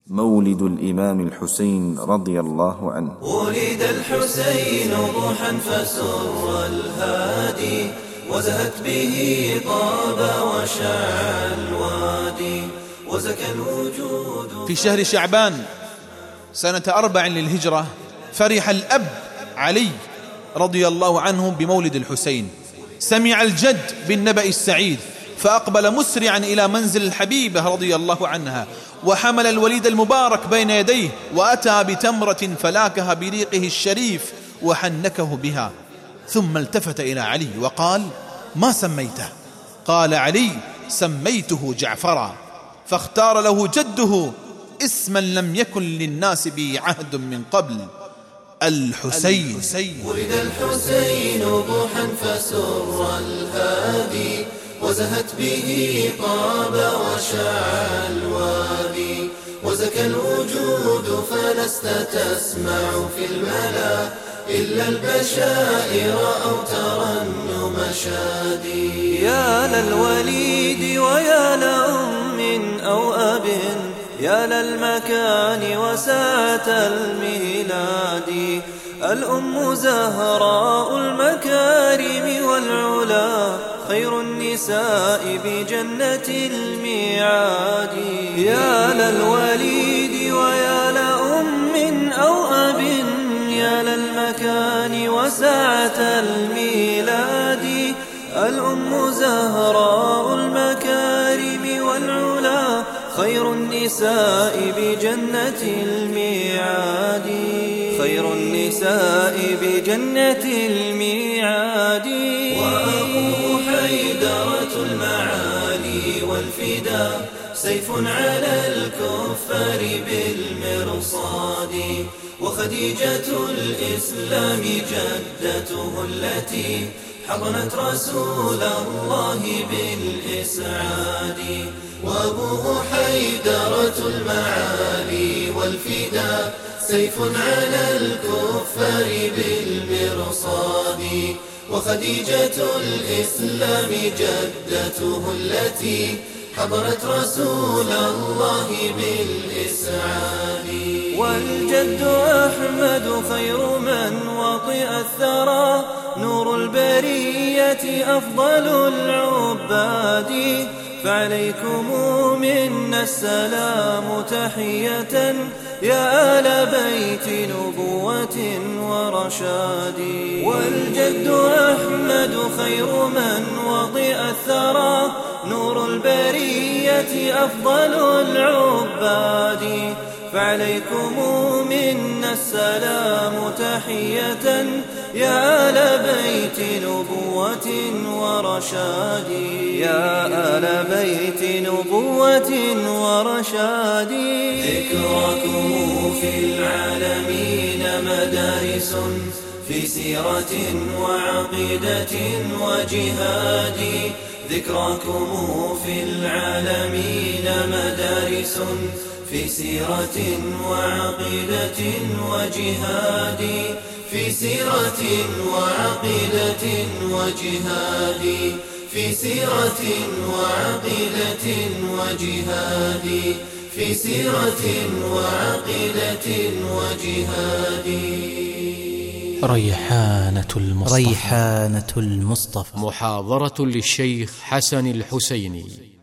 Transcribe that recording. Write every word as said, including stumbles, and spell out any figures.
مولد الإمام الحسين رضي الله عنه. ولد الحسين ضحى فسر الهادي، وزهت به طاب وشع الوادي، وزكى الوجود. في شهر شعبان سنة أربع للهجرة فرح الأب علي رضي الله عنه بمولد الحسين. سمع الجد بالنبأ السعيد فأقبل مسرعا إلى منزل الحبيبة رضي الله عنها، وحمل الوليد المبارك بين يديه، وأتى بتمرة فلاكها بريقه الشريف وحنكه بها، ثم التفت إلى علي وقال: ما سميته؟ قال علي: سميته جعفرا. فاختار له جده اسما لم يكن للناس به عهد من قبل: الحسين. ولد الحسين ضحى فسر الهادي، وزهت به طاب وشع الوادي، وزكى الوجود فلست تسمع في الملا إلا البشائر أو ترنم شادي. يا للوليد ويا لأم أو أب، يا للمكان وساعة الميلاد. الأم زهراء المكارم والعلا، خير النساء بجنة الميعاد. يا للوليد ويا لأم أو أب، يا للمكان وساعة الميلاد. الأم زهراء المكارم والعلا، خير النساء بجنة الميعاد. خير النساء بجنة الميعاد. وأبوه حيدرة المعالي والفدا، سيف على الكفار بالمرصاد. وخديجة الإسلام جدته التي حضنت رسول الله بالإسعاد. وأبوه حيدرة المعالي والفدا، سيف على الكفار بالمرصاد. وخديجة الإسلام جدته التي حضرت رسول الله بالإسعاد. والجد أحمد خير من وطئ الثرى، نور البرية أفضل العباد. فعليكم منا السلام تحية، يا آل بيت نبوة ورشاد. والجد أحمد خير من وطئ الثرى، نور البرية أفضل العباد. فعليكم منا السلام تحية، يا آل بيت نبوة ورشاد. يا آل بيت نبوة ورشاد. ذكركم في العالمين مدارس، في سيرة وعقيدة وجهاد. ذكركم في العالمين مدارس، في سيرة وعقيدة وجهاد. في سيرة وعقيدة وجهاد. في سيرة وعقيدة وجهاد. في سيرة وعقيدة وجهاد. ريحانة المصطفى. ريحانة المصطفى. محاضرة للشيخ حسن الحسيني.